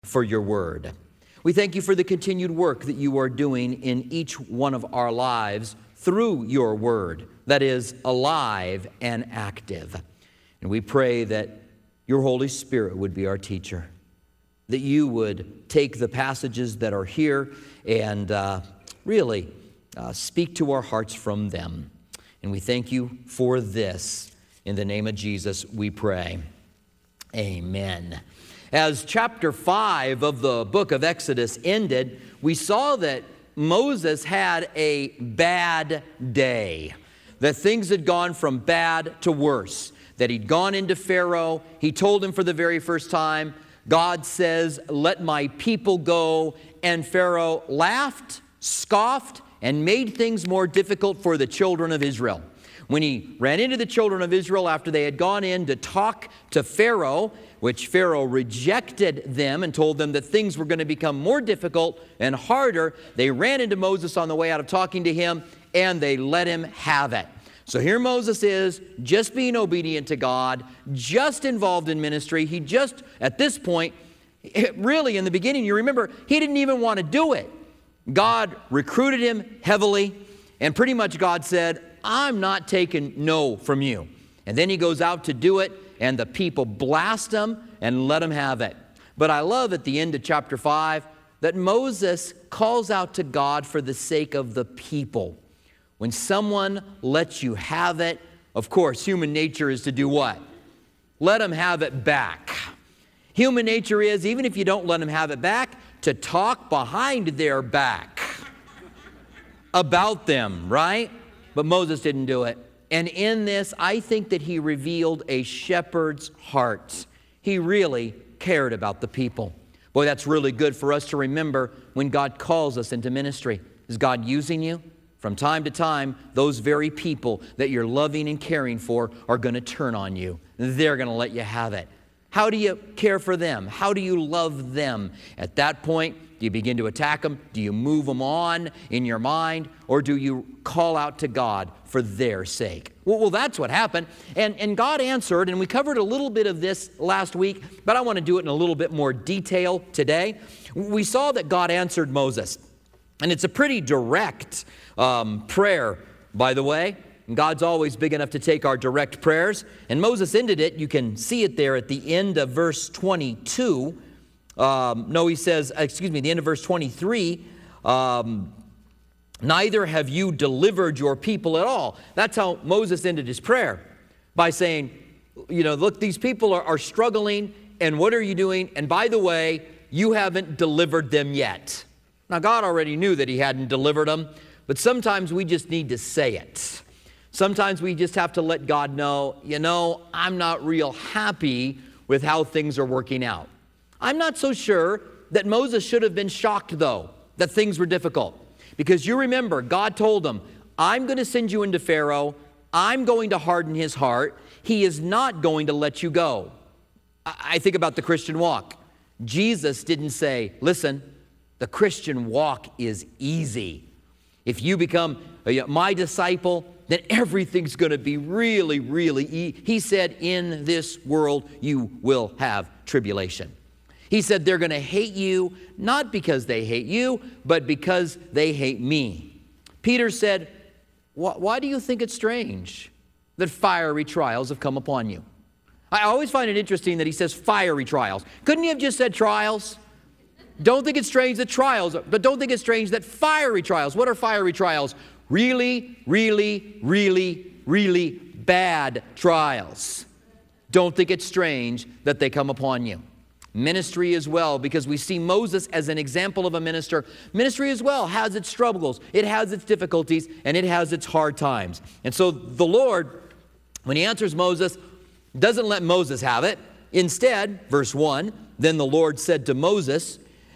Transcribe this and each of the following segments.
for your word. We thank you for the continued work that you are doing in each one of our lives through your word that is alive and active. And we pray that your Holy Spirit would be our teacher, that you would take the passages that are here and really speak to our hearts from them. And we thank you for this. In the name of Jesus, we pray. Amen. As chapter 5 of the book of Exodus ended, we saw that Moses had a bad day, that things had gone from bad to worse, that he'd gone into Pharaoh. He told him for the very first time, God says, let my people go. And Pharaoh laughed, scoffed, and made things more difficult for the children of Israel. When he ran into the children of Israel after they had gone in to talk to Pharaoh, which Pharaoh rejected them and told them that things were going to become more difficult and harder, they ran into Moses on the way out of talking to him, and they let him have it. So here Moses is, just being obedient to God, just involved in ministry. He just, at this point, really in the beginning, you remember, he didn't even want to do it. God recruited him heavily, and pretty much God said, I'm not taking no from you. And then he goes out to do it, and the people blast him and let him have it. But I love at the end of chapter 5 that Moses calls out to God for the sake of the people. When someone lets you have it, of course, human nature is to do what? Let them have it back. Human nature is, even if you don't let them have it back, to talk behind their back about them, right? But Moses didn't do it. And in this, I think that he revealed a shepherd's heart. He really cared about the people. Boy, that's really good for us to remember when God calls us into ministry. Is God using you? From time to time, those very people that you're loving and caring for are going to turn on you. They're going to let you have it. How do you care for them? How do you love them? At that point, do you begin to attack them? Do you move them on in your mind? Or do you call out to God for their sake? Well, that's what happened. And God answered, and we covered a little bit of this last week, but I want to do it in a little bit more detail today. We saw that God answered Moses. And it's a pretty direct prayer, by the way. And God's always big enough to take our direct prayers. And Moses ended it. You can see it there at the end of verse 22. He says, the end of verse 23, neither have you delivered your people at all. That's how Moses ended his prayer, by saying, look, these people are struggling, and what are you doing? And by the way, you haven't delivered them yet. Now, God already knew that he hadn't delivered them, but sometimes we just need to say it. Sometimes we just have to let God know, I'm not real happy with how things are working out. I'm not so sure that Moses should have been shocked, though, that things were difficult. Because you remember, God told him, I'm going to send you into Pharaoh. I'm going to harden his heart. He is not going to let you go. I think about the Christian walk. Jesus didn't say, listen, the Christian walk is easy. If you become my disciple, then everything's going to be really, really easy. He said, in this world, you will have tribulation. He said they're going to hate you, not because they hate you, but because they hate me. Peter said, why do you think it's strange that fiery trials have come upon you? I always find it interesting that he says fiery trials. Couldn't he have just said trials? Don't think it's strange that trials, but don't think it's strange that fiery trials. What are fiery trials? Really, really, really, really bad trials. Don't think it's strange that they come upon you. Ministry as well, because we see Moses as an example of a minister. Ministry as well has its struggles, it has its difficulties, and it has its hard times. And so the Lord, when he answers Moses, doesn't let Moses have it. Instead, verse 1, then the Lord said to Moses,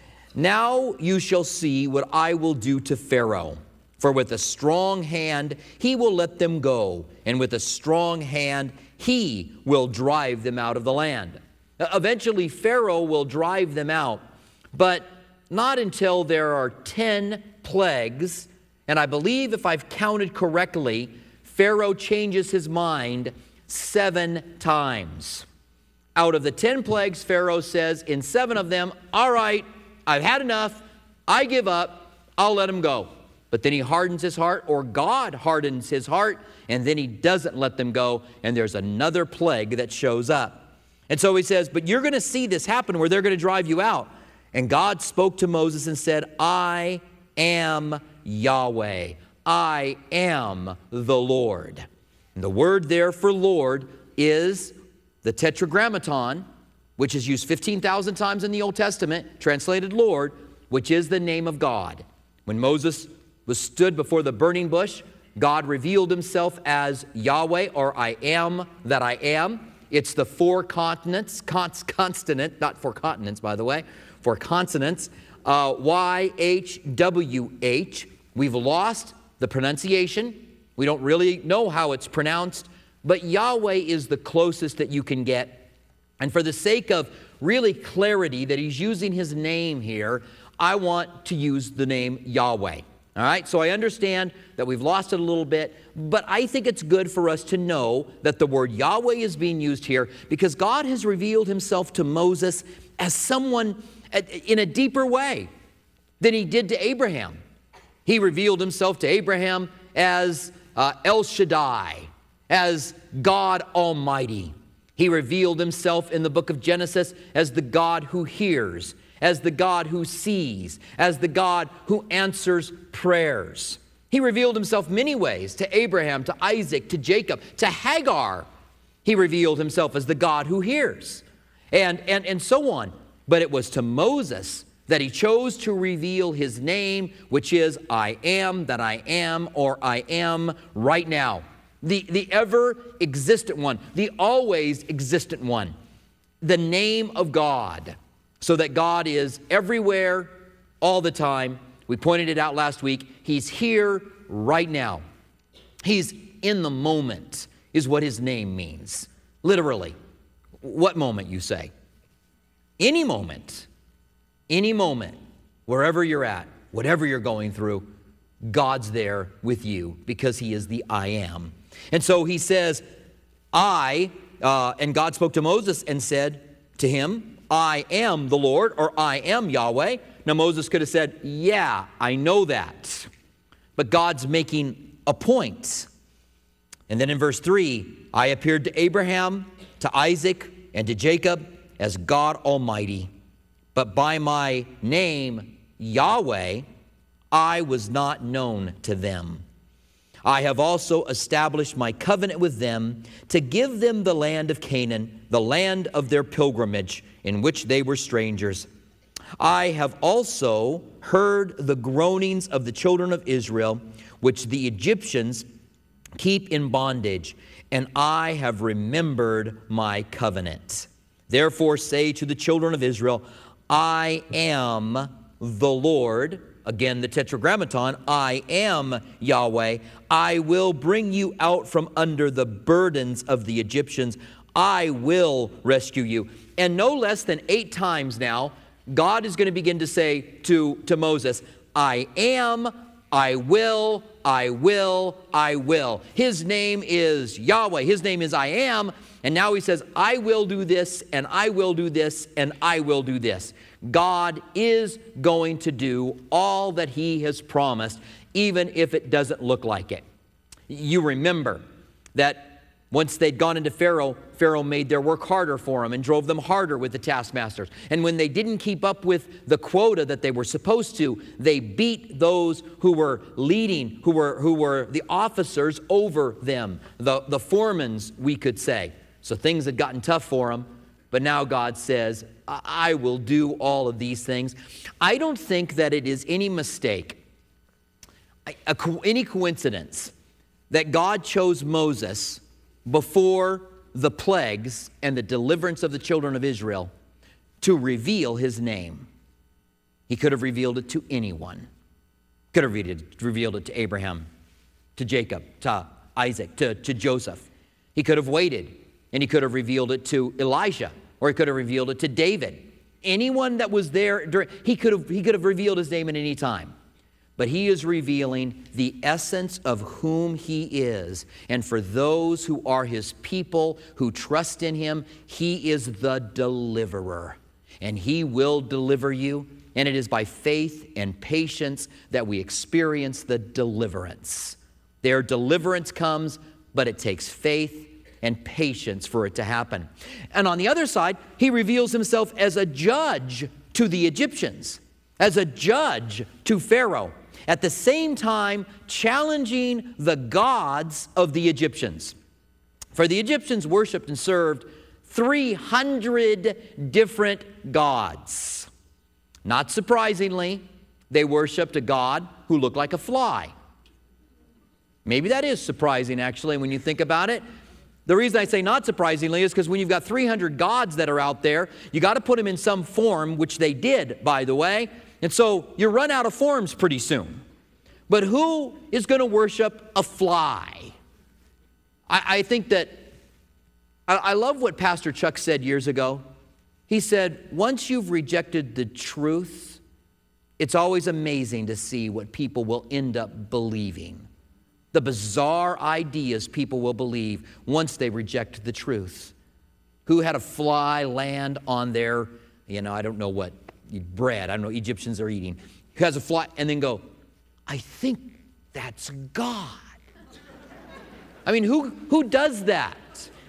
now you shall see what I will do to Pharaoh. For with a strong hand he will let them go, and with a strong hand he will drive them out of the land. Eventually, Pharaoh will drive them out, but not until there are 10 plagues. And I believe, if I've counted correctly, Pharaoh changes his mind 7 times. Out of the 10 plagues, Pharaoh says in 7 of them, all right, I've had enough. I give up. I'll let him go. But then he hardens his heart, or God hardens his heart, and then he doesn't let them go, and there's another plague that shows up. And so he says, but you're going to see this happen where they're going to drive you out. And God spoke to Moses and said, I am Yahweh. I am the Lord. And the word there for Lord is the Tetragrammaton, which is used 15,000 times in the Old Testament, translated Lord, which is the name of God. When Moses was stood before the burning bush, God revealed himself as Yahweh, or I am that I am. It's the 4 continents, consonant, not 4 continents, by the way, 4 consonants, YHWH. We've lost the pronunciation. We don't really know how it's pronounced, but Yahweh is the closest that you can get. And for the sake of really clarity that he's using his name here, I want to use the name Yahweh. All right, so I understand that we've lost it a little bit, but I think it's good for us to know that the word Yahweh is being used here because God has revealed himself to Moses as someone in a deeper way than he did to Abraham. He revealed himself to Abraham as El Shaddai, as God Almighty. He revealed himself in the book of Genesis as the God who hears, as the God who sees, as the God who answers prayers. He revealed himself many ways to Abraham, to Isaac, to Jacob, to Hagar. He revealed himself as the God who hears, and so on. But it was to Moses that he chose to reveal his name, which is I am that I am, or I am right now. The ever-existent one, the always-existent one, the name of God. So that God is everywhere, all the time. We pointed it out last week. He's here right now. He's in the moment, is what his name means. Literally. What moment, you say? Any moment, wherever you're at, whatever you're going through, God's there with you because he is the I am. And so he says, and God spoke to Moses and said to him, I am the Lord, or I am Yahweh. Now Moses could have said, yeah, I know that. But God's making a point. And then in verse 3, I appeared to Abraham, to Isaac, and to Jacob as God Almighty. But by my name, Yahweh, I was not known to them. I have also established my covenant with them to give them the land of Canaan, the land of their pilgrimage, in which they were strangers. I have also heard the groanings of the children of Israel, which the Egyptians keep in bondage, and I have remembered my covenant. Therefore say to the children of Israel, I am the Lord. Again, the Tetragrammaton, I am Yahweh. I will bring you out from under the burdens of the Egyptians. I will rescue you. And no less than 8 times now, God is going to begin to say to Moses, I am, I will, I will, I will. His name is Yahweh. His name is I am. And now he says, I will do this, and I will do this, and I will do this. God is going to do all that he has promised, even if it doesn't look like it. You remember that once they'd gone into Pharaoh, Pharaoh made their work harder for them and drove them harder with the taskmasters. And when they didn't keep up with the quota that they were supposed to, they beat those who were leading, who were the officers over them, the foremans, we could say. So things had gotten tough for them. But now God says, I will do all of these things. I don't think that it is any mistake, any coincidence, that God chose Moses before the plagues and the deliverance of the children of Israel to reveal his name. He could have revealed it to anyone. Could have revealed it to Abraham, to Jacob, to Isaac, to Joseph. He could have waited, and he could have revealed it to Elijah, or he could have revealed it to David. Anyone that was there, he could have revealed his name at any time. but he is revealing the essence of whom he is. And for those who are his people, who trust in him, he is the deliverer. And he will deliver you. And it is by faith and patience that we experience the deliverance. Their deliverance comes, but it takes faith and patience for it to happen. And on the other side, he reveals himself as a judge to the Egyptians, as a judge to Pharaoh, at the same time challenging the gods of the Egyptians. For the Egyptians worshiped and served 300 different gods. Not surprisingly, they worshiped a god who looked like a fly. Maybe that is surprising, actually, when you think about it. The reason I say not surprisingly is because when you've got 300 gods that are out there, you got to put them in some form, which they did, by the way. And so you run out of forms pretty soon. But who is going to worship a fly? I think that, I love what Pastor Chuck said years ago. He said, once you've rejected the truth, it's always amazing to see what people will end up believing. The bizarre ideas people will believe once they reject the truth. Who had a fly land on their, I don't know what, bread, I don't know, Egyptians are eating. Who has a fly and then go, I think that's God. I mean, who does that?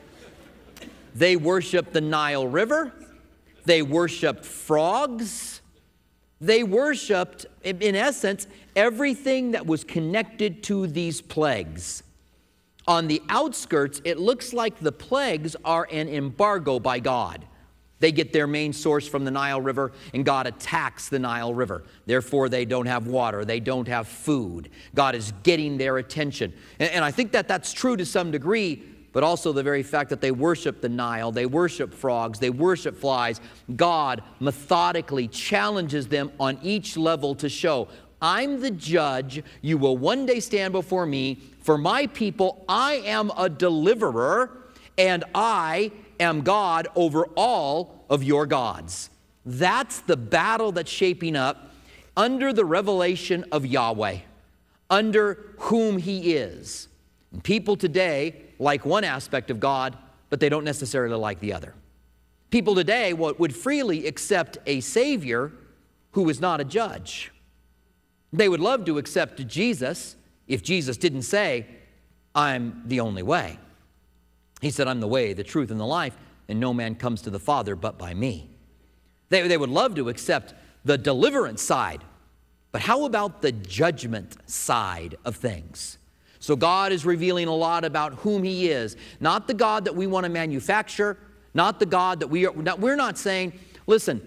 They worship the Nile River. They worshiped frogs. They worshiped, in essence, everything that was connected to these plagues. On the outskirts, it looks like the plagues are an embargo by God. They get their main source from the Nile River, and God attacks the Nile River. Therefore, they don't have water. They don't have food. God is getting their attention. And I think that that's true to some degree, but also the very fact that they worship the Nile, they worship frogs, they worship flies. God methodically challenges them on each level to show, I'm the judge. You will one day stand before me. For my people, I am a deliverer, and I am God over all of your gods. That's the battle that's shaping up under the revelation of Yahweh, under whom he is. And people today like one aspect of God, but they don't necessarily like the other. People today would freely accept a Savior who is not a judge. They would love to accept Jesus if Jesus didn't say, I'm the only way. He said, I'm the way, the truth, and the life, and no man comes to the Father but by me. They would love to accept the deliverance side, but how about the judgment side of things? So God is revealing a lot about whom he is. Not the God that we want to manufacture, not the God that we're not saying, listen,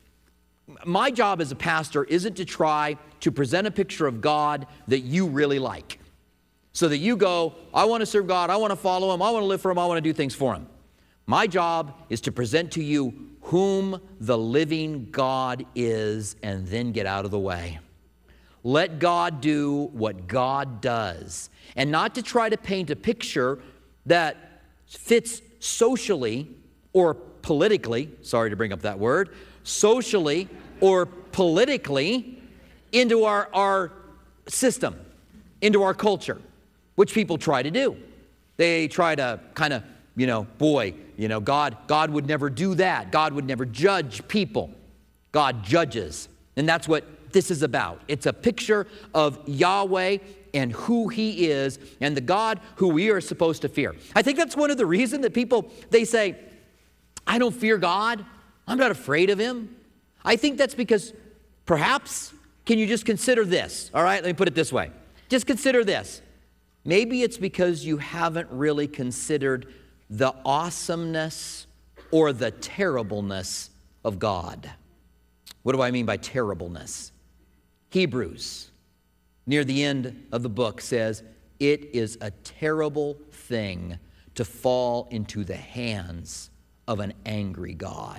my job as a pastor isn't to try to present a picture of God that you really like. So that you go, I want to serve God, I want to follow him, I want to live for him, I want to do things for him. My job is to present to you whom the living God is and then get out of the way. Let God do what God does, and not to try to paint a picture that fits socially or politically, sorry to bring up that word, socially or politically into our system, into our culture, which people try to do. They try to kind of, God would never do that. God would never judge people. God judges, and that's what this is about. It's a picture of Yahweh and who he is and the God who we are supposed to fear. I think that's one of the reasons that people, they say, I don't fear God. I'm not afraid of him. I think that's because perhaps, can you just consider this? All right, let me put it this way. Just consider this. Maybe it's because you haven't really considered the awesomeness or the terribleness of God. What do I mean by terribleness? Hebrews, near the end of the book, says, it is a terrible thing to fall into the hands of an angry God.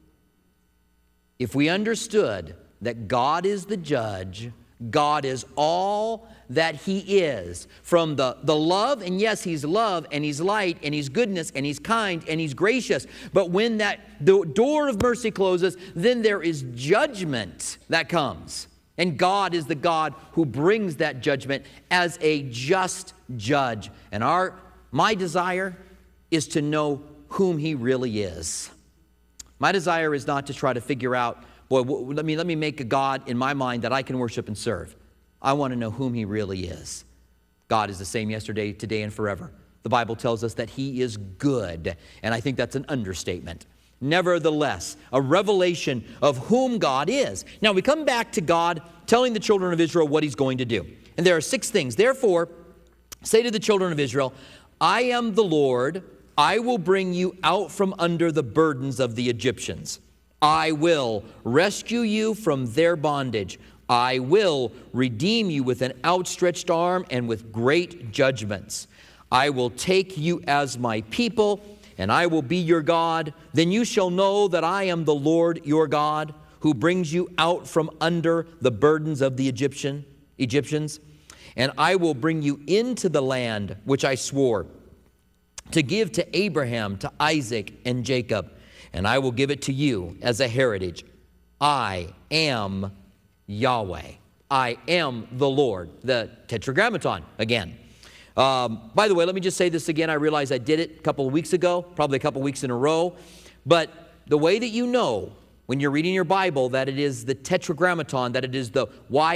If we understood that God is the judge, God is all that he is, from the love, and yes, he's love, and he's light, and he's goodness, and he's kind, and he's gracious. But when the door of mercy closes, then there is judgment that comes. And God is the God who brings that judgment as a just judge. And my desire is to know whom he really is. My desire is not to try to figure out, boy, let me make a God in my mind that I can worship and serve. I want to know whom he really is. God is the same yesterday, today, and forever. The Bible tells us that he is good, and I think that's an understatement. Nevertheless, a revelation of whom God is. Now we come back to God telling the children of Israel what he's going to do. And there are 6 things. Therefore, say to the children of Israel, I am the Lord. I will bring you out from under the burdens of the Egyptians. I will rescue you from their bondage. I will redeem you with an outstretched arm and with great judgments. I will take you as my people, and I will be your God. Then you shall know that I am the Lord your God, who brings you out from under the burdens of the Egyptians. And I will bring you into the land which I swore to give to Abraham, to Isaac, and Jacob. And I will give it to you as a heritage. I am Yahweh. I am the Lord. The Tetragrammaton again. By the way, let me just say this again. I realize I did it a couple of weeks ago, probably a couple of weeks in a row. But the way that you know when you're reading your Bible that it is the Tetragrammaton, that it is the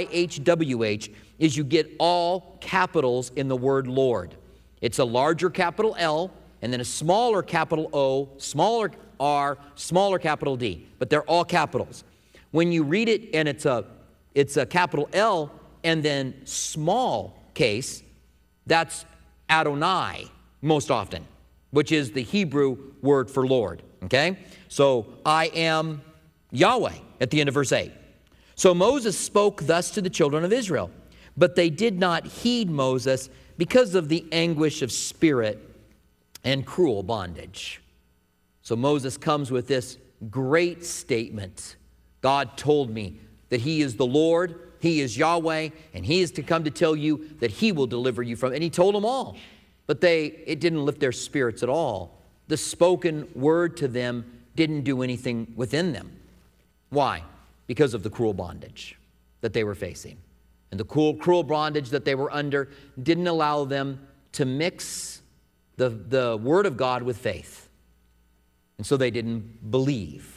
YHWH, is you get all capitals in the word Lord. It's a larger capital L, and then a smaller capital O, smaller R, smaller capital D. But they're all capitals. When you read it and it's a capital L and then small case, that's Adonai most often, which is the Hebrew word for Lord, okay? So, I am Yahweh at the end of verse 8. So Moses spoke thus to the children of Israel, but they did not heed Moses because of the anguish of spirit and cruel bondage. So Moses comes with this great statement. God told me that he is the Lord, he is Yahweh, and he is to come to tell you that he will deliver you from, and he told them all. But it didn't lift their spirits at all. The spoken word to them didn't do anything within them. Why? Because of the cruel bondage that they were facing. And the cruel bondage that they were under didn't allow them to mix the word of God with faith. And so they didn't believe.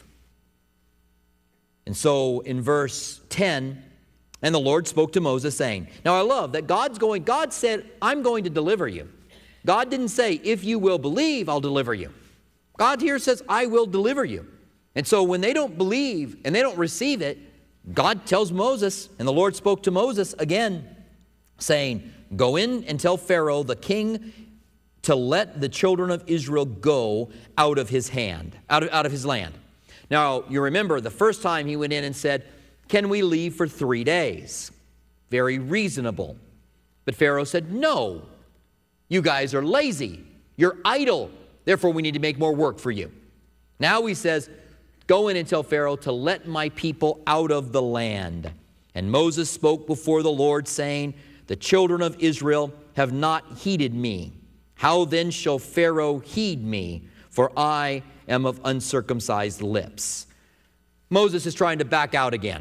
And so in verse 10, and the Lord spoke to Moses saying, now I love that God said, I'm going to deliver you. God didn't say, if you will believe, I'll deliver you. God here says, I will deliver you. And so when they don't believe and they don't receive it, God tells Moses, and the Lord spoke to Moses again, saying, go in and tell Pharaoh, the king, to let the children of Israel go out of his hand, out of his land. Now, you remember the first time he went in and said, can we leave for 3 days? Very reasonable. But Pharaoh said, no, you guys are lazy. You're idle. Therefore, we need to make more work for you. Now he says, go in and tell Pharaoh to let my people out of the land. And Moses spoke before the Lord, saying, the children of Israel have not heeded me. How then shall Pharaoh heed me? For I am of uncircumcised lips. Moses is trying to back out again.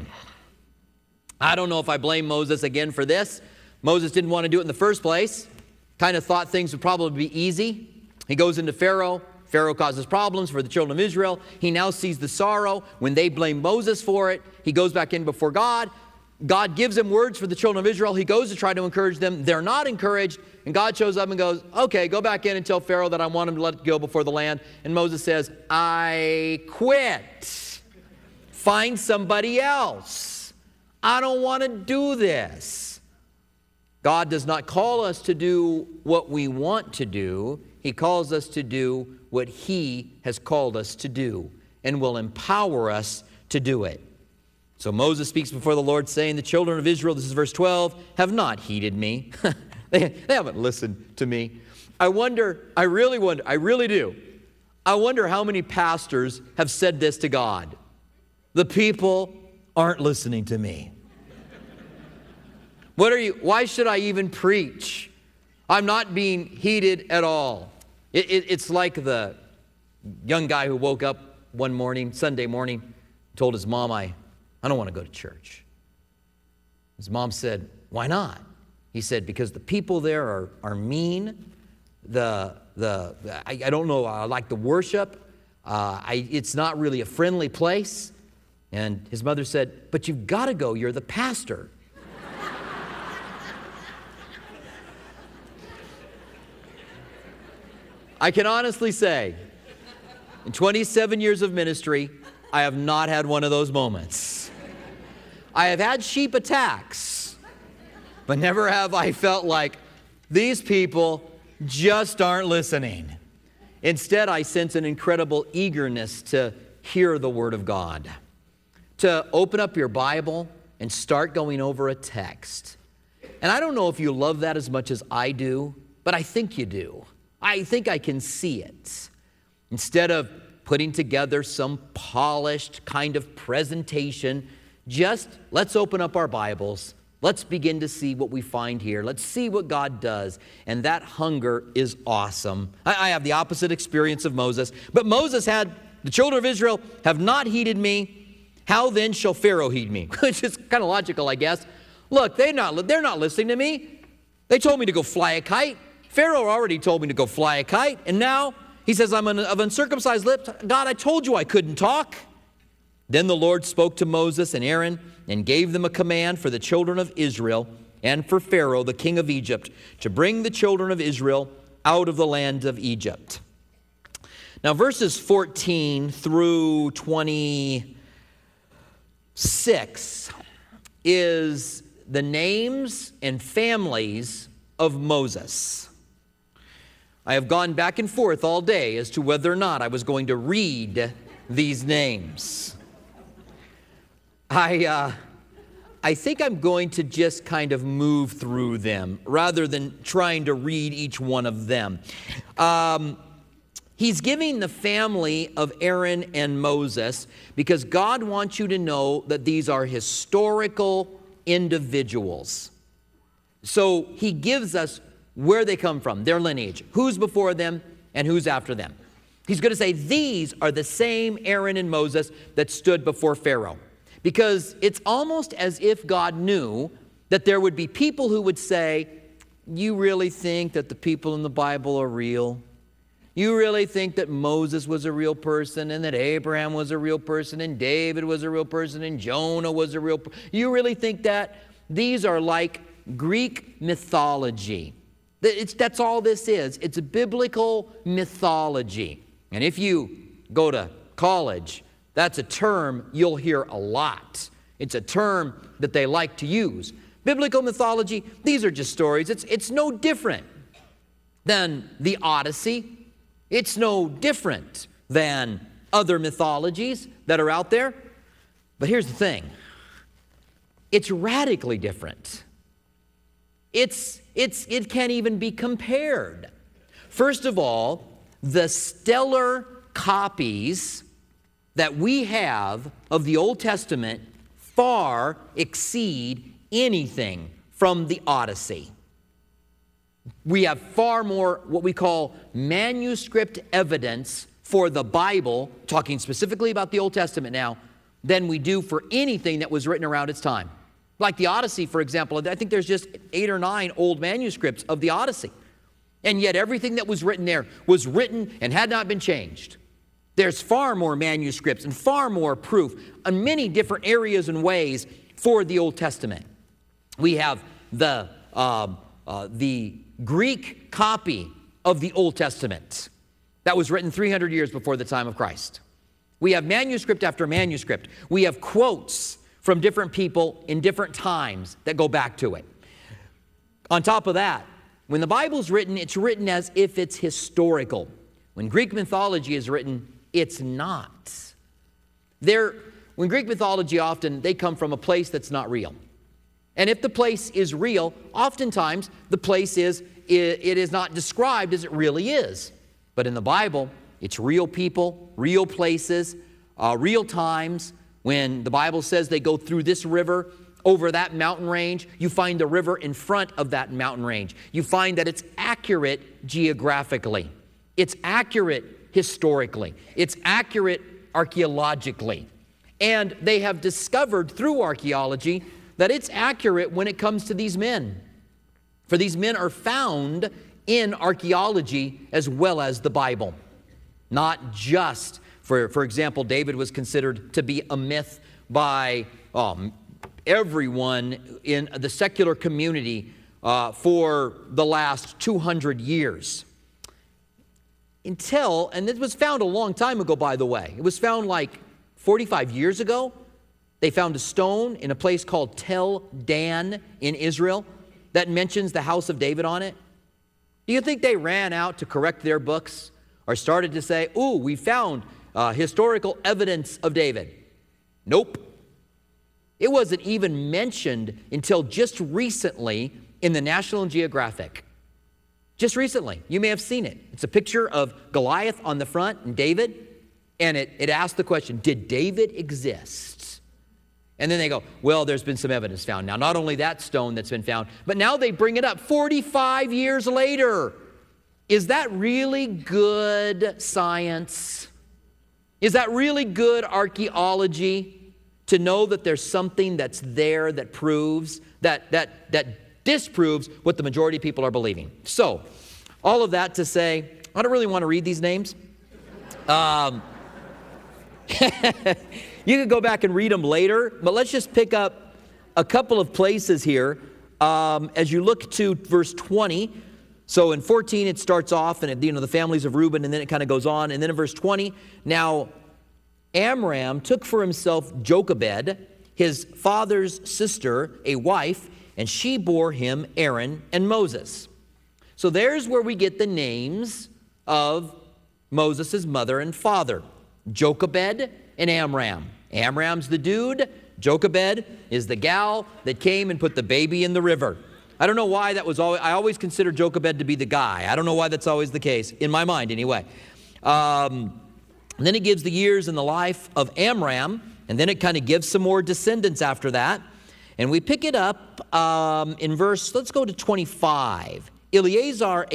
I don't know if I blame Moses again for this. Moses didn't want to do it in the first place. Kind of thought things would probably be easy. He goes into Pharaoh. Pharaoh causes problems for the children of Israel. He now sees the sorrow. When they blame Moses for it, he goes back in before God. God gives him words for the children of Israel. He goes to try to encourage them. They're not encouraged. And God shows up and goes, okay, go back in and tell Pharaoh that I want him to let it go before the land. And Moses says, I quit. Find somebody else. I don't want to do this. God does not call us to do what we want to do. He calls us to do what he has called us to do and will empower us to do it. So Moses speaks before the Lord, saying, the children of Israel, this is verse 12, have not heeded me. They haven't listened to me. I really do. I wonder how many pastors have said this to God. The people aren't listening to me. Why should I even preach? I'm not being heeded at all. It's like the young guy who woke up one morning, Sunday morning, told his mom, I don't want to go to church. His mom said, "Why not?" He said, "Because the people there are mean. I don't know, I like the worship. It's not really a friendly place." And his mother said, "But you've got to go. You're the pastor." I can honestly say, in 27 years of ministry, I have not had one of those moments. I have had sheep attacks, but never have I felt like these people just aren't listening. Instead, I sense an incredible eagerness to hear the Word of God, to open up your Bible and start going over a text. And I don't know if you love that as much as I do, but I think you do. I think I can see it. Instead of putting together some polished kind of presentation, just let's open up our Bibles. Let's begin to see what we find here. Let's see what God does. And that hunger is awesome. I have the opposite experience of Moses. But Moses had, "The children of Israel have not heeded me. How then shall Pharaoh heed me?" Which is kind of logical, I guess. Look, they're not listening to me. They told me to go fly a kite. Pharaoh already told me to go fly a kite. And now he says, "I'm of uncircumcised lips. God, I told you I couldn't talk." Then the Lord spoke to Moses and Aaron and gave them a command for the children of Israel and for Pharaoh, the king of Egypt, to bring the children of Israel out of the land of Egypt. Now, verses 14 through 26 is the names and families of Moses. I have gone back and forth all day as to whether or not I was going to read these names. I think I'm going to just kind of move through them rather than trying to read each one of them. He's giving the family of Aaron and Moses because God wants you to know that these are historical individuals. So he gives us where they come from, their lineage, who's before them and who's after them. He's going to say these are the same Aaron and Moses that stood before Pharaoh. Because it's almost as if God knew that there would be people who would say, "You really think that the people in the Bible are real? You really think that Moses was a real person and that Abraham was a real person and David was a real person and Jonah was a real person? You really think that?" These are like Greek mythology. That's all this is. It's a biblical mythology. And if you go to college, that's a term you'll hear a lot. It's a term that they like to use. Biblical mythology, these are just stories. It's no different than the Odyssey. It's no different than other mythologies that are out there. But here's the thing. It's radically different. It can't even be compared. First of all, the stellar copies that we have of the Old Testament far exceed anything from the Odyssey. We have far more what we call manuscript evidence for the Bible, talking specifically about the Old Testament now, than we do for anything that was written around its time. Like the Odyssey, for example, I think there's just 8 or 9 old manuscripts of the Odyssey. And yet everything that was written there was written and had not been changed. There's far more manuscripts and far more proof in many different areas and ways for the Old Testament. We have the Greek copy of the Old Testament that was written 300 years before the time of Christ. We have manuscript after manuscript. We have quotes from different people in different times that go back to it. On top of that, when the Bible's written, it's written as if it's historical. When Greek mythology is written, it's not. When Greek mythology often, they come from a place that's not real. And if the place is real, oftentimes the place it is not described as it really is. But in the Bible, it's real people, real places, real times. When the Bible says they go through this river, over that mountain range, you find the river in front of that mountain range. You find that it's accurate geographically. It's accurate historically. It's accurate archaeologically. And they have discovered through archaeology that it's accurate when it comes to these men. For these men are found in archaeology as well as the Bible. Not just, for example, David was considered to be a myth by everyone in the secular community for the last 200 years. Until, and it was found a long time ago, by the way. It was found like 45 years ago. They found a stone in a place called Tel Dan in Israel that mentions the house of David on it. Do you think they ran out to correct their books or started to say, ooh, we found historical evidence of David? Nope. It wasn't even mentioned until just recently in the National Geographic. Just recently. You may have seen it. It's a picture of Goliath on the front and David, and it asked the question, did David exist? And then they go, well, there's been some evidence found. Now, not only that stone that's been found, but now they bring it up 45 years later. Is that really good science? Is that really good archaeology to know that there's something that's there that proves, that disproves what the majority of people are believing? So, all of that to say, I don't really want to read these names. You could go back and read them later, but let's just pick up a couple of places here as you look to verse 20. So in 14 it starts off, and the families of Reuben, and then it kind of goes on. And then in verse 20, now Amram took for himself Jochebed, his father's sister, a wife, and she bore him Aaron and Moses. So there's where we get the names of Moses' mother and father, Jochebed and Amram. Amram's the dude. Jochebed is the gal that came and put the baby in the river. I don't know why that was always, I always consider Jochebed to be the guy. I don't know why that's always the case, in my mind anyway. And then it gives the years in the life of Amram, and then it kind of gives some more descendants after that. And we pick it up in verse, let's go to 25. Eleazar,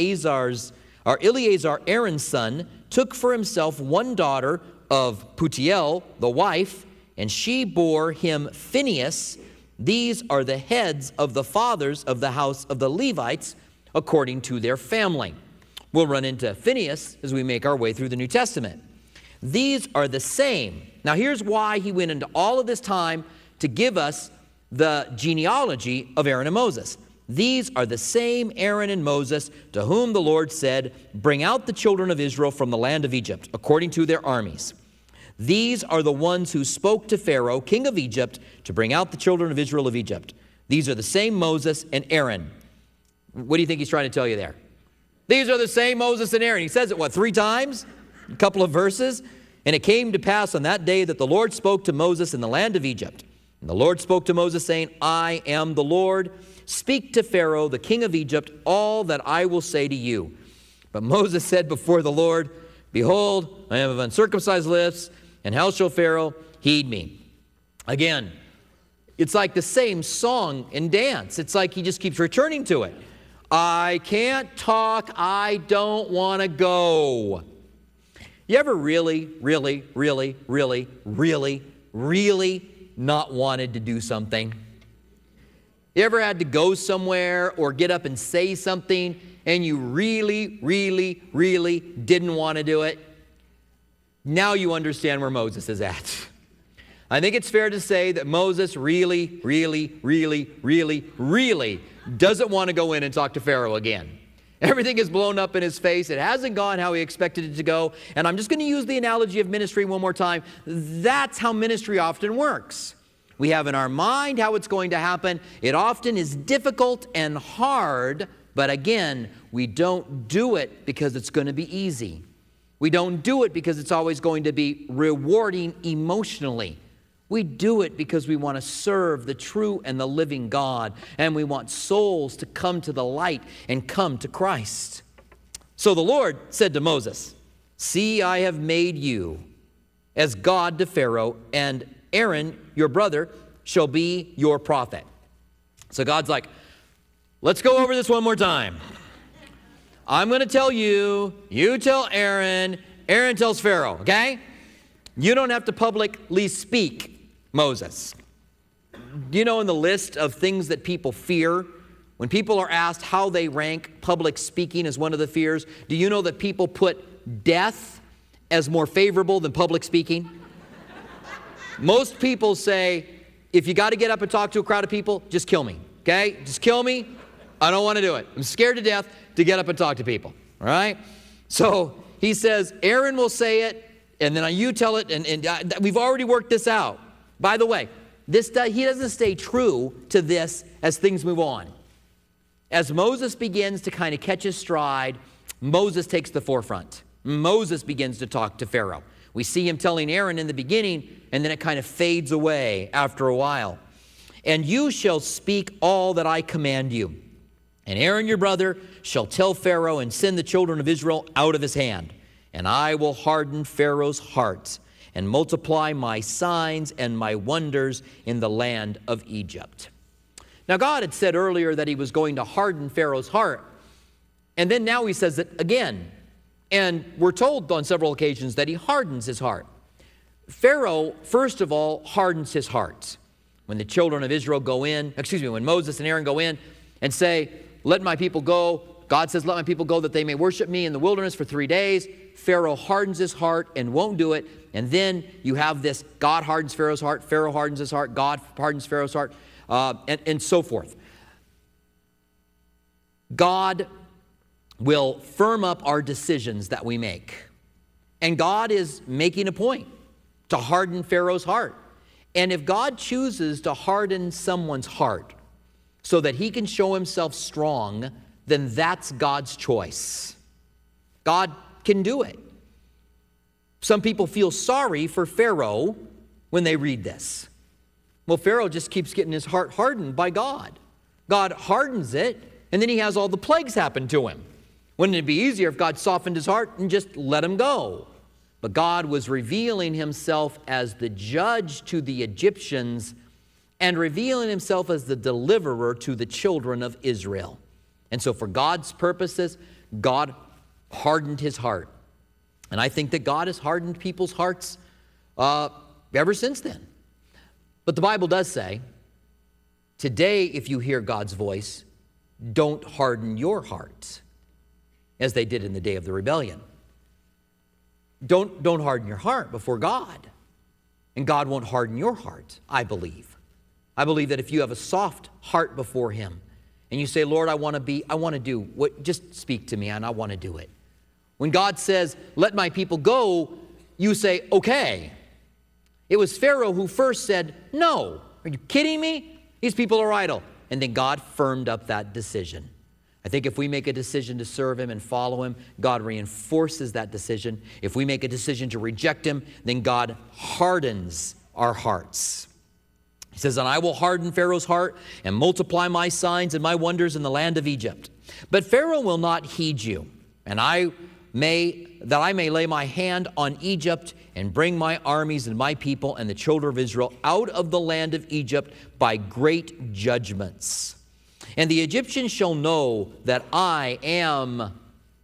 Aaron's son, took for himself one daughter of Putiel, the wife, and she bore him Phinehas. These are the heads of the fathers of the house of the Levites according to their family. We'll run into Phinehas as we make our way through the New Testament. These are the same. Now here's why he went into all of this time to give us the genealogy of Aaron and Moses. These are the same Aaron and Moses to whom the Lord said, bring out the children of Israel from the land of Egypt according to their armies. These are the ones who spoke to Pharaoh, king of Egypt, to bring out the children of Israel of Egypt. These are the same Moses and Aaron. What do you think he's trying to tell you there? These are the same Moses and Aaron. He says it, 3 times? A couple of verses. And it came to pass on that day that the Lord spoke to Moses in the land of Egypt. And the Lord spoke to Moses, saying, I am the Lord. Speak to Pharaoh, the king of Egypt, all that I will say to you. But Moses said before the Lord, behold, I am of uncircumcised lips, and how shall Pharaoh heed me? Again, it's like the same song and dance. It's like he just keeps returning to it. I can't talk. I don't want to go. You ever really not wanted to do something? You ever had to go somewhere or get up and say something and you really didn't want to do it? Now you understand where Moses is at. I think it's fair to say that Moses really doesn't want to go in and talk to Pharaoh again. Everything is blown up in his face. It hasn't gone how he expected it to go. And I'm just going to use the analogy of ministry one more time. That's how ministry often works. We have in our mind how it's going to happen. It often is difficult and hard, but again, we don't do it because it's going to be easy. We don't do it because it's always going to be rewarding emotionally. We do it because we want to serve the true and the living God, and we want souls to come to the light and come to Christ. So the Lord said to Moses, see, I have made you as God to Pharaoh, and Aaron, your brother, shall be your prophet. So God's like, let's go over this one more time. I'm going to tell you, you tell Aaron, Aaron tells Pharaoh, okay? You don't have to publicly speak, Moses. do you know in the list of things that people fear, when people are asked how they rank public speaking as one of the fears, do you know that people put death as more favorable than public speaking? Most people say, if you got to get up and talk to a crowd of people, just kill me, okay? Just kill me. I don't want to do it. I'm scared to death to get up and talk to people, all right? So he says, Aaron will say it, and then you tell it, and we've already worked this out. By the way, he doesn't stay true to this as things move on. As Moses begins to kind of catch his stride, Moses takes the forefront. Moses begins to talk to Pharaoh. We see him telling Aaron in the beginning, and then it kind of fades away after a while. And you shall speak all that I command you. And Aaron your brother shall tell Pharaoh and send the children of Israel out of his hand. And I will harden Pharaoh's heart and multiply my signs and my wonders in the land of Egypt. Now God had said earlier that he was going to harden Pharaoh's heart. And then now he says it again. And we're told on several occasions that he hardens his heart. Pharaoh, first of all, hardens his heart. When the children of Israel when Moses and Aaron go in and say, let my people go, God says, let my people go that they may worship me in the wilderness for 3 days. Pharaoh hardens his heart and won't do it. And then you have this, God hardens Pharaoh's heart, Pharaoh hardens his heart, God hardens Pharaoh's heart, and so forth. God will firm up our decisions that we make. And God is making a point to harden Pharaoh's heart. And if God chooses to harden someone's heart so that he can show himself strong, then that's God's choice. God can do it. Some people feel sorry for Pharaoh when they read this. Well, Pharaoh just keeps getting his heart hardened by God. God hardens it, and then he has all the plagues happen to him. Wouldn't it be easier if God softened his heart and just let him go? But God was revealing himself as the judge to the Egyptians and revealing himself as the deliverer to the children of Israel. And so for God's purposes, God hardened his heart. And I think that God has hardened people's hearts ever since then. But the Bible does say, today if you hear God's voice, don't harden your heart, as they did in the day of the rebellion. Don't harden your heart before God. And God won't harden your heart, I believe. I believe that if you have a soft heart before him, and you say, Lord, I want to do what, just speak to me, and I want to do it. When God says, let my people go, you say, okay. It was Pharaoh who first said, no. Are you kidding me? These people are idle. And then God firmed up that decision. I think if we make a decision to serve him and follow him, God reinforces that decision. If we make a decision to reject him, then God hardens our hearts. He says, and I will harden Pharaoh's heart and multiply my signs and my wonders in the land of Egypt. But Pharaoh will not heed you, and I may lay my hand on Egypt and bring my armies and my people and the children of Israel out of the land of Egypt by great judgments. And the Egyptians shall know that I am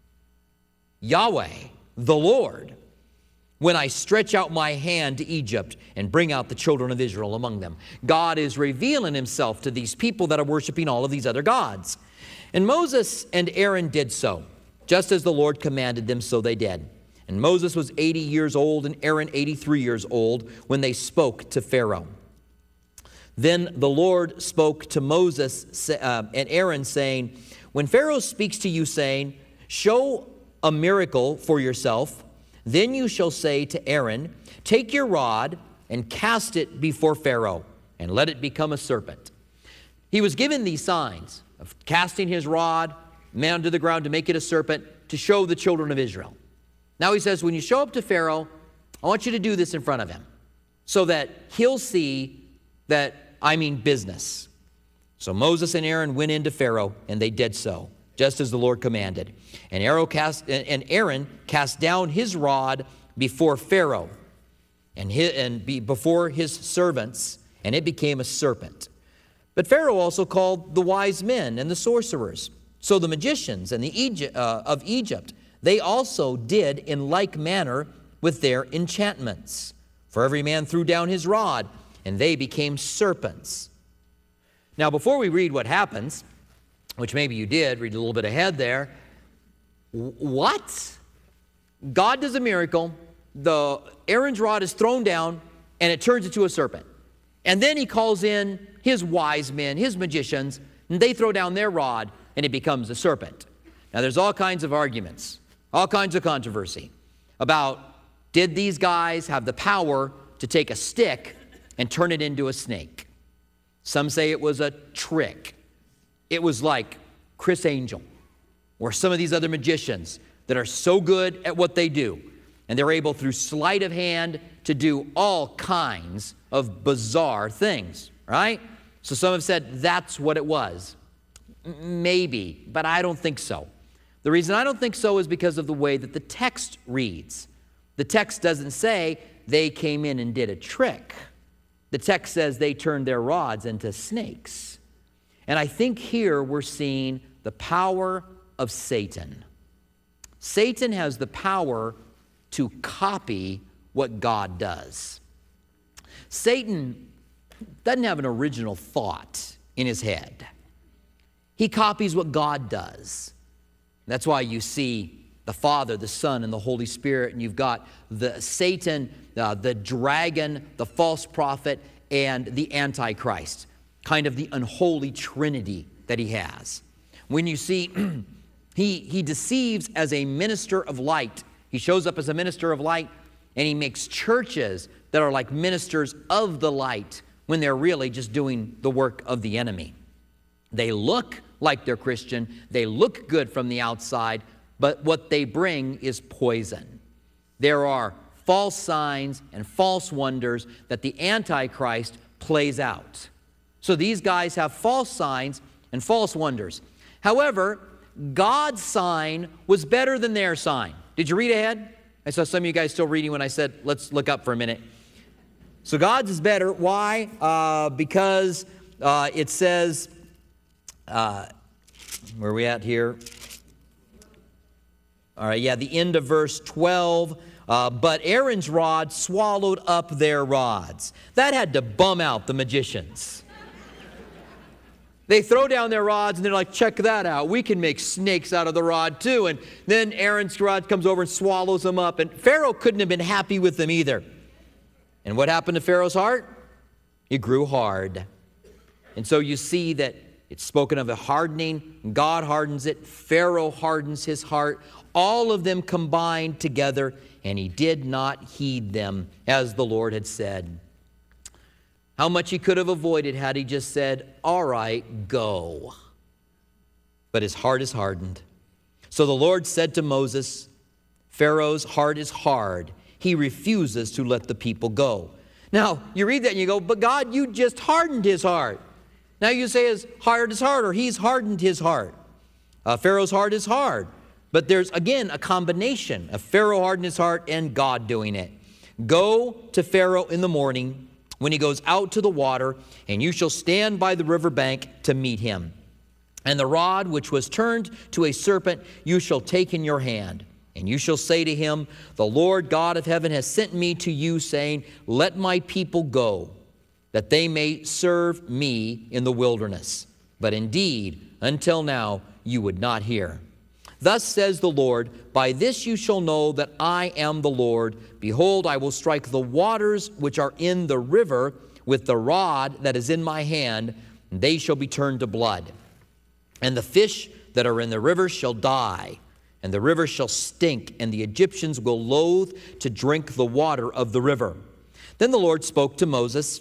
Yahweh, the Lord, when I stretch out my hand to Egypt and bring out the children of Israel among them. God is revealing himself to these people that are worshiping all of these other gods. And Moses and Aaron did so. Just as the Lord commanded them, so they did. And Moses was 80 years old and Aaron 83 years old when they spoke to Pharaoh. Then the Lord spoke to Moses and Aaron, saying, when Pharaoh speaks to you, saying, show a miracle for yourself, then you shall say to Aaron, take your rod and cast it before Pharaoh, and let it become a serpent. He was given these signs of casting his rod man to the ground to make it a serpent to show the children of Israel. Now he says, when you show up to Pharaoh, I want you to do this in front of him so that he'll see that I mean business. So Moses and Aaron went into Pharaoh, and they did so, just as the Lord commanded. And Aaron cast down his rod before Pharaoh and before his servants, and it became a serpent. But Pharaoh also called the wise men and the sorcerers. So the magicians and of Egypt, they also did in like manner with their enchantments. For every man threw down his rod, and they became serpents. Now, before we read what happens, which maybe you did, read a little bit ahead there, what? God does a miracle, Aaron's rod is thrown down, and it turns into a serpent. And then he calls in his wise men, his magicians, and they throw down their rod, and it becomes a serpent. Now, there's all kinds of arguments, all kinds of controversy about, did these guys have the power to take a stick and turn it into a snake? Some say it was a trick. It was like Chris Angel or some of these other magicians that are so good at what they do, and they're able through sleight of hand to do all kinds of bizarre things, right? So some have said that's what it was. Maybe, but I don't think so. The reason I don't think so is because of the way that the text reads. The text doesn't say they came in and did a trick. The text says they turned their rods into snakes. And I think here we're seeing the power of Satan. Satan has the power to copy what God does. Satan doesn't have an original thought in his head. He copies what God does. That's why you see the Father, the Son, and the Holy Spirit, and you've got the Satan, the dragon, the false prophet, and the Antichrist, kind of the unholy trinity that he has. When you see he deceives as a minister of light. He shows up as a minister of light, and he makes churches that are like ministers of the light when they're really just doing the work of the enemy. They look like they're Christian. They look good from the outside, but what they bring is poison. There are false signs and false wonders that the Antichrist plays out. So these guys have false signs and false wonders. However, God's sign was better than their sign. Did you read ahead? I saw some of you guys still reading when I said, let's look up for a minute. So God's is better. Why? Because it says, where are we at here? All right, yeah, the end of verse 12. But Aaron's rod swallowed up their rods. That had to bum out the magicians. They throw down their rods and they're like, check that out. We can make snakes out of the rod too. And then Aaron's rod comes over and swallows them up. And Pharaoh couldn't have been happy with them either. And what happened to Pharaoh's heart? It grew hard. And so you see that it's spoken of a hardening. God hardens it. Pharaoh hardens his heart. All of them combined together. And he did not heed them as the Lord had said. How much he could have avoided had he just said, all right, go. But his heart is hardened. So the Lord said to Moses, Pharaoh's heart is hard. He refuses to let the people go. Now, you read that and you go, but God, you just hardened his heart. Now you say his heart is hard, or he's hardened his heart. Pharaoh's heart is hard. But there's, again, a combination of Pharaoh hardening his heart and God doing it. Go to Pharaoh in the morning when he goes out to the water, and you shall stand by the river bank to meet him. And the rod which was turned to a serpent you shall take in your hand. And you shall say to him, the Lord God of heaven has sent me to you, saying, let my people go, that they may serve me in the wilderness. But indeed, until now, you would not hear. Thus says the Lord, by this you shall know that I am the Lord. Behold, I will strike the waters which are in the river with the rod that is in my hand, and they shall be turned to blood. And the fish that are in the river shall die, and the river shall stink, and the Egyptians will loathe to drink the water of the river. Then the Lord spoke to Moses.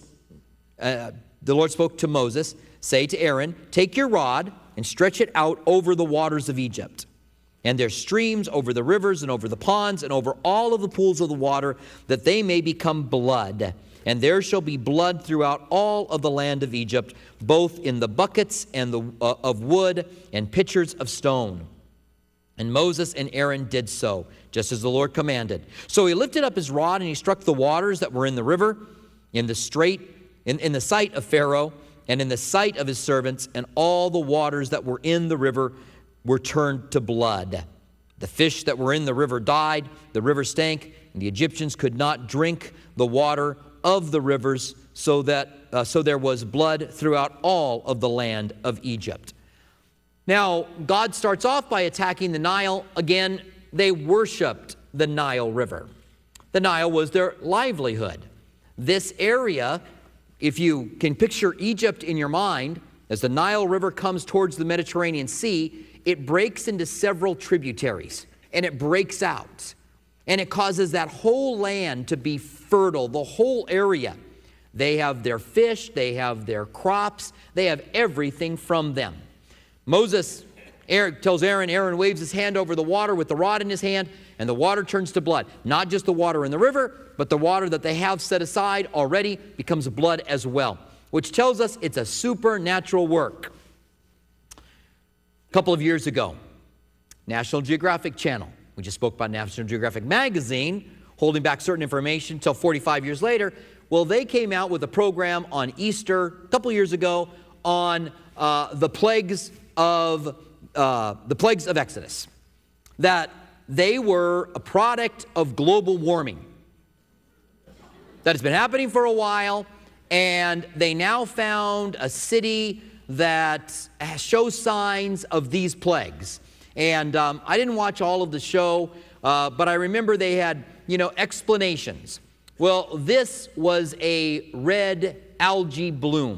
Say to Aaron, take your rod and stretch it out over the waters of Egypt, and their streams over the rivers and over the ponds and over all of the pools of the water, that they may become blood. And there shall be blood throughout all of the land of Egypt, both in the buckets and of wood and pitchers of stone. And Moses and Aaron did so, just as the Lord commanded. So he lifted up his rod and he struck the waters that were in the river, in the sight of Pharaoh and in the sight of his servants, and all the waters that were in the river were turned to blood. The fish that were in the river died, the river stank, and the Egyptians could not drink the water of the rivers, so that so there was blood throughout all of the land of Egypt. Now, God starts off by attacking the Nile. Again, they worshiped the Nile River. The Nile was their livelihood. This area, if you can picture Egypt in your mind, as the Nile River comes towards the Mediterranean Sea, it breaks into several tributaries, and it breaks out. And it causes that whole land to be fertile, the whole area. They have their fish, they have their crops, they have everything from them. Moses tells Aaron waves his hand over the water with the rod in his hand, and the water turns to blood. Not just the water in the river, but the water that they have set aside already becomes blood as well, which tells us it's a supernatural work. A couple of years ago, National Geographic Channel, we just spoke about National Geographic Magazine, holding back certain information until 45 years later. Well, they came out with a program on Easter a couple years ago on the plagues of Exodus, that they were a product of global warming. That has been happening for a while, and they now found a city that shows signs of these plagues. And I didn't watch all of the show, but I remember they had, explanations. Well, this was a red algae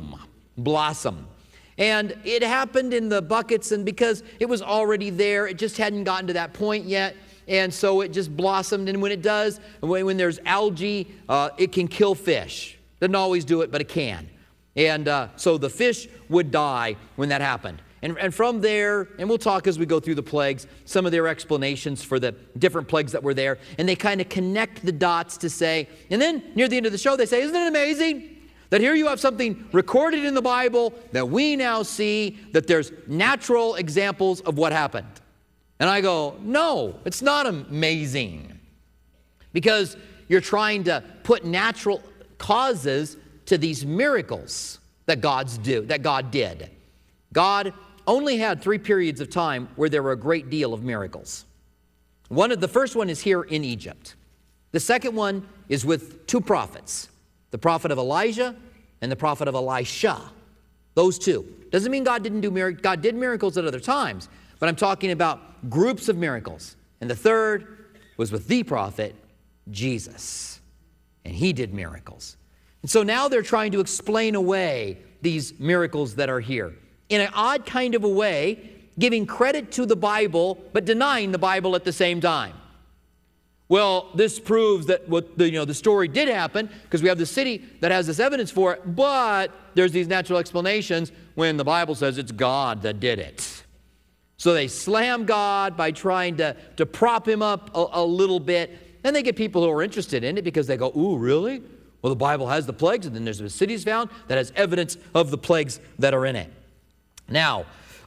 blossom. And it happened in the buckets, and because it was already there, it just hadn't gotten to that point yet. And so it just blossomed, and when it does, when there's algae, it can kill fish. Doesn't always do it, but it can. And so the fish would die when that happened. And from there, and we'll talk as we go through the plagues, some of their explanations for the different plagues that were there. And they kind of connect the dots to say, and then near the end of the show, they say, isn't it amazing that here you have something recorded in the Bible that we now see that there's natural examples of what happened? And I go, no, it's not amazing. Because you're trying to put natural causes to these miracles that God did. God only had 3 periods of time where there were a great deal of miracles. The first one is here in Egypt. The second one is with 2 prophets, the prophet of Elijah and the prophet of Elisha. Those 2. Doesn't mean God didn't do miracles. God did miracles at other times, but I'm talking about groups of miracles. And the third was with the prophet Jesus, and he did miracles. And so now they're trying to explain away these miracles that are here in an odd kind of a way, giving credit to the Bible, but denying the Bible at the same time. Well, this proves that the story did happen because we have the city that has this evidence for it, but there's these natural explanations when the Bible says it's God that did it. So they slam God by trying to prop him up a little bit. Then they get people who are interested in it because they go, ooh, really? Well, the Bible has the plagues, and then there's a city found that has evidence of the plagues that are in it. Now,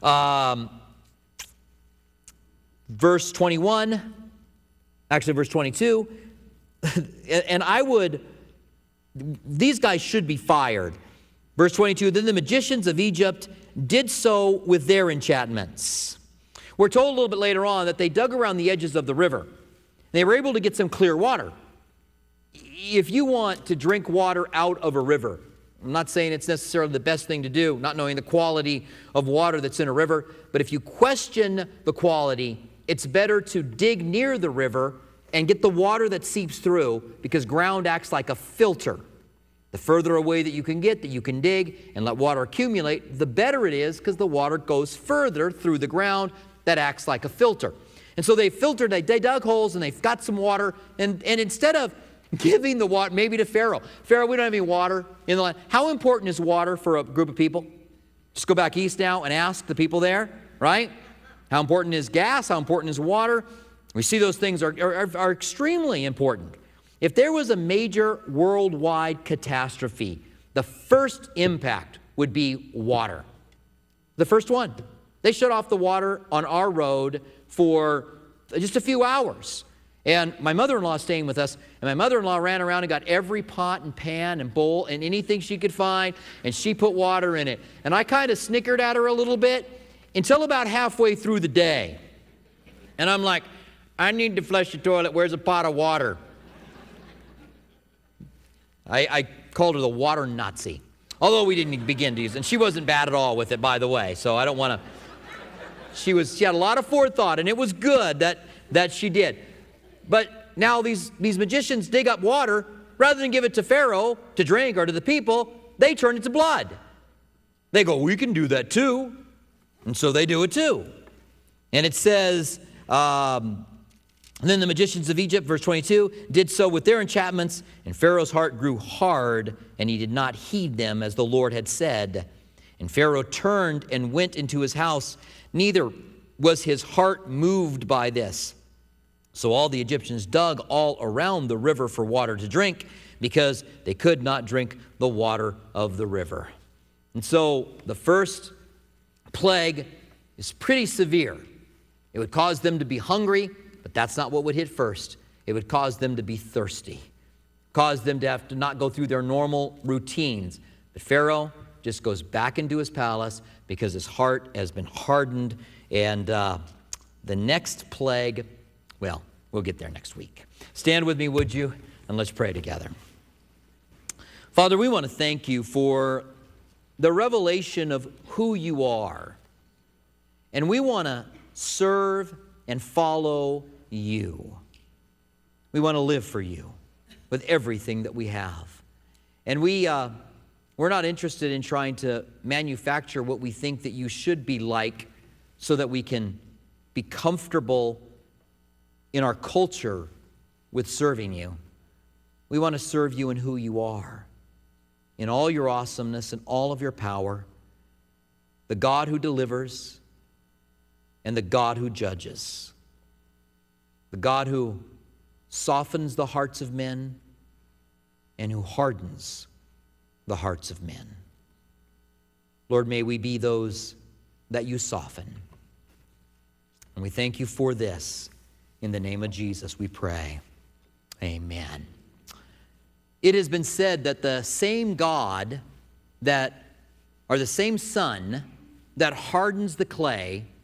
verse 21, actually verse 22, and these guys should be fired. Verse 22, then the magicians of Egypt did so with their enchantments. We're told a little bit later on that they dug around the edges of the river. They were able to get some clear water. If you want to drink water out of a river, I'm not saying it's necessarily the best thing to do, not knowing the quality of water that's in a river, but if you question the quality, it's better to dig near the river and get the water that seeps through, because ground acts like a filter. The further away that you can get, that you can dig and let water accumulate, the better it is, because the water goes further through the ground that acts like a filter. And so they dug holes and they've got some water, and instead of giving the water maybe to Pharaoh. Pharaoh, we don't have any water in the land. How important is water for a group of people? Just go back east now and ask the people there, right? How important is gas? How important is water? We see those things are extremely important. If there was a major worldwide catastrophe, the first impact would be water. The first one. They shut off the water on our road for just a few hours. And my mother-in-law is staying with us, and my mother-in-law ran around and got every pot and pan and bowl and anything she could find, and she put water in it. And I kind of snickered at her a little bit until about halfway through the day. And I'm like, I need to flush the toilet. Where's a pot of water? I called her the water Nazi. Although we didn't begin to use it. And she wasn't bad at all with it, by the way. So I don't want to. She had a lot of forethought, and it was good that she did. But now these magicians dig up water. Rather than give it to Pharaoh to drink or to the people, they turn it to blood. They go, we can do that too. And so they do it too. And it says, and then the magicians of Egypt, verse 22, did so with their enchantments, and Pharaoh's heart grew hard, and he did not heed them as the Lord had said. And Pharaoh turned and went into his house. Neither was his heart moved by this. So all the Egyptians dug all around the river for water to drink, because they could not drink the water of the river. And so the first plague is pretty severe. It would cause them to be hungry, but that's not what would hit first. It would cause them to be thirsty, cause them to have to not go through their normal routines. But Pharaoh just goes back into his palace because his heart has been hardened. And the next plague, well, we'll get there next week. Stand with me, would you? And let's pray together. Father, we want to thank you for the revelation of who you are. And we want to serve and follow you. We want to live for you with everything that we have. And we're not interested in trying to manufacture what we think that you should be like so that we can be comfortable in our culture with serving you. We want to serve you in who you are, in all your awesomeness and all of your power, the God who delivers and the God who judges, the God who softens the hearts of men and who hardens the hearts of men. Lord, may we be those that you soften. And we thank you for this. In the name of Jesus, we pray. Amen. It has been said that the same God or the same sun that hardens the clay